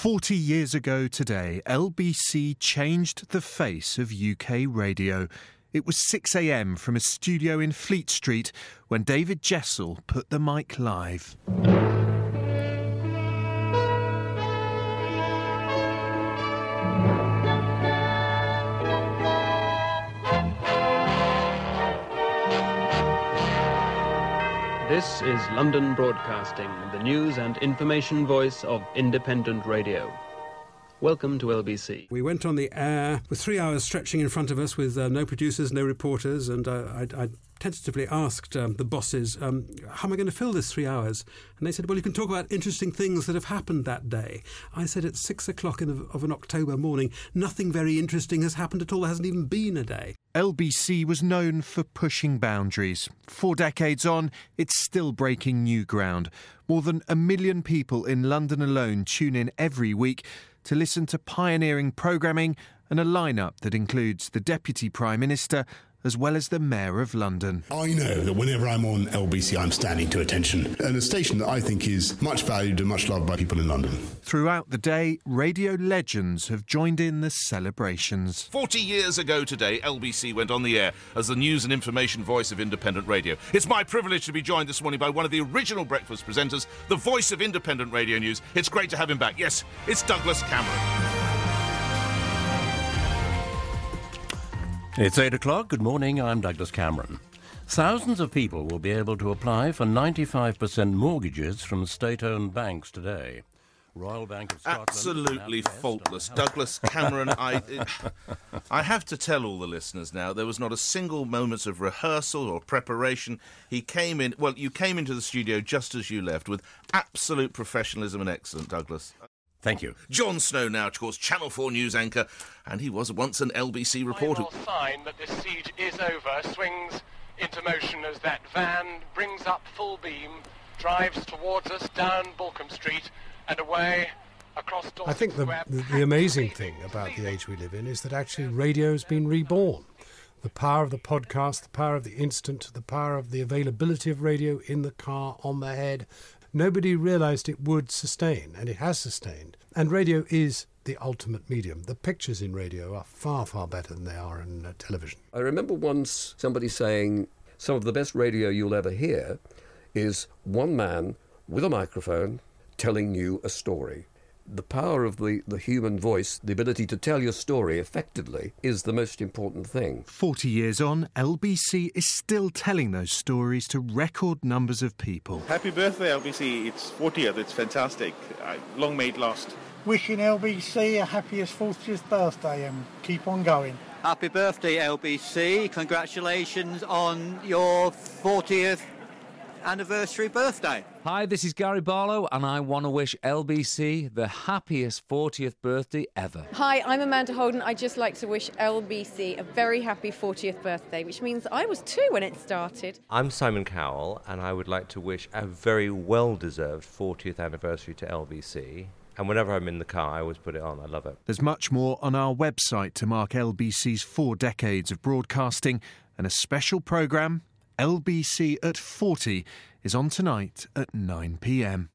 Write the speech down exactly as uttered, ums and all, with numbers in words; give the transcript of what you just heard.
Forty years ago today, L B C changed the face of U K radio. It was six a m from a studio in Fleet Street when David Jessel put the mic live. This is London Broadcasting, the news and information voice of independent radio. Welcome to L B C. We went on the air with three hours stretching in front of us with uh, no producers, no reporters, and uh, I, I tentatively asked um, the bosses, um, how am I going to fill this three hours? And they said, well, you can talk about interesting things that have happened that day. I said, at six o'clock in the, of an October morning, nothing very interesting has happened at all. There hasn't even been a day. L B C was known for pushing boundaries. Four decades on, it's still breaking new ground. More than a million people in London alone tune in every week to listen to pioneering programming and a lineup that includes the Deputy Prime Minister as well as the Mayor of London. I know that whenever I'm on L B C, I'm standing to attention. And a station that I think is much valued and much loved by people in London. Throughout the day, radio legends have joined in the celebrations. Forty years ago today, L B C went on the air as the news and information voice of independent radio. It's my privilege to be joined this morning by one of the original breakfast presenters, the voice of independent radio news. It's great to have him back. Yes, it's Douglas Cameron. It's eight o'clock. Good morning, I'm Douglas Cameron. Thousands of people will be able to apply for ninety-five percent mortgages from state-owned banks today. Royal Bank of Scotland... Absolutely faultless. Douglas Cameron, I, I have to tell all the listeners now, there was not a single moment of rehearsal or preparation. He came in... Well, you came into the studio just as you left with absolute professionalism and excellence, Douglas. Thank you. Jon Snow now, of course, Channel four news anchor, and he was once an L B C reporter. The final sign that this siege is over swings into motion as that van brings up full beam, drives towards us down Balcombe Street and away across Dorset I think the, Square. the, the amazing thing about the age we live in is that actually radio has been reborn. The power of the podcast, the power of the instant, the power of the availability of radio in the car, on the head. Nobody realised it would sustain, and it has sustained. And radio is the ultimate medium. The pictures in radio are far, far better than they are in uh, television. I remember once somebody saying some of the best radio you'll ever hear is one man with a microphone telling you a story. The power of the, the human voice, the ability to tell your story effectively, is the most important thing. Forty years on, L B C is still telling those stories to record numbers of people. Happy birthday, L B C. It's fortieth. It's fantastic. Uh, long may it last. Wishing L B C a happiest fortieth birthday and keep on going. Happy birthday, L B C. Congratulations on your fortieth anniversary birthday. Hi, this is Gary Barlow, and I want to wish L B C the happiest fortieth birthday ever. Hi, I'm Amanda Holden. I'd just like to wish L B C a very happy fortieth birthday, which means I was two when it started. I'm Simon Cowell, and I would like to wish a very well-deserved fortieth anniversary to L B C. And whenever I'm in the car, I always put it on. I love it. There's much more on our website to mark L B C's four decades of broadcasting, and a special programme, L B C at forty, is on tonight at nine p m.